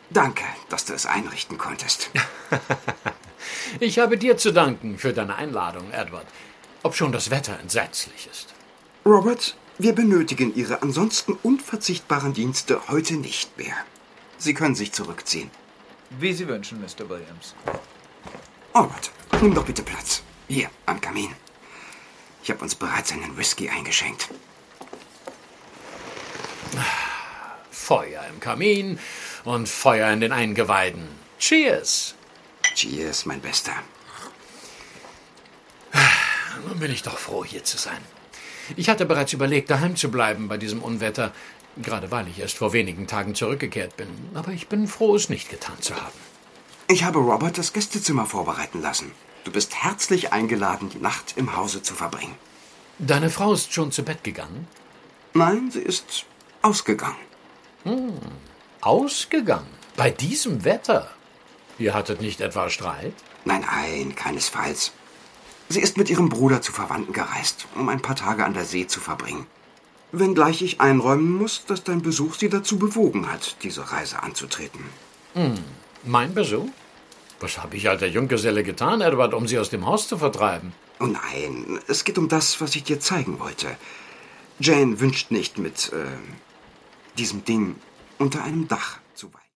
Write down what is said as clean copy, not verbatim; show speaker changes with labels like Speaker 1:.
Speaker 1: Danke, dass du es einrichten konntest.
Speaker 2: Ich habe dir zu danken für deine Einladung, Edward. Obschon das Wetter entsetzlich ist.
Speaker 1: Robert, wir benötigen Ihre ansonsten unverzichtbaren Dienste heute nicht mehr. Sie können sich zurückziehen.
Speaker 3: Wie Sie wünschen, Mr. Williams.
Speaker 1: Robert, nimm doch bitte Platz. Hier, am Kamin. Ich habe uns bereits einen Whisky eingeschenkt.
Speaker 2: Feuer im Kamin und Feuer in den Eingeweiden. Cheers!
Speaker 1: Cheers, mein Bester.
Speaker 2: Nun bin ich doch froh, hier zu sein. Ich hatte bereits überlegt, daheim zu bleiben bei diesem Unwetter, gerade weil ich erst vor wenigen Tagen zurückgekehrt bin. Aber ich bin froh, es nicht getan zu haben.
Speaker 1: Ich habe Robert das Gästezimmer vorbereiten lassen. Du bist herzlich eingeladen, die Nacht im Hause zu verbringen.
Speaker 2: Deine Frau ist schon zu Bett gegangen?
Speaker 1: Nein, sie ist ausgegangen.
Speaker 2: Ausgegangen? Bei diesem Wetter? Ihr hattet nicht etwa Streit?
Speaker 1: Nein, keinesfalls. Sie ist mit ihrem Bruder zu Verwandten gereist, um ein paar Tage an der See zu verbringen. Wenngleich ich einräumen muss, dass dein Besuch sie dazu bewogen hat, diese Reise anzutreten.
Speaker 2: Mein Besuch? Was habe ich, alter Junggeselle, getan, Edward, um sie aus dem Haus zu vertreiben?
Speaker 1: Oh nein, es geht um das, was ich dir zeigen wollte. Jane wünscht nicht mit diesem Ding unter einem Dach.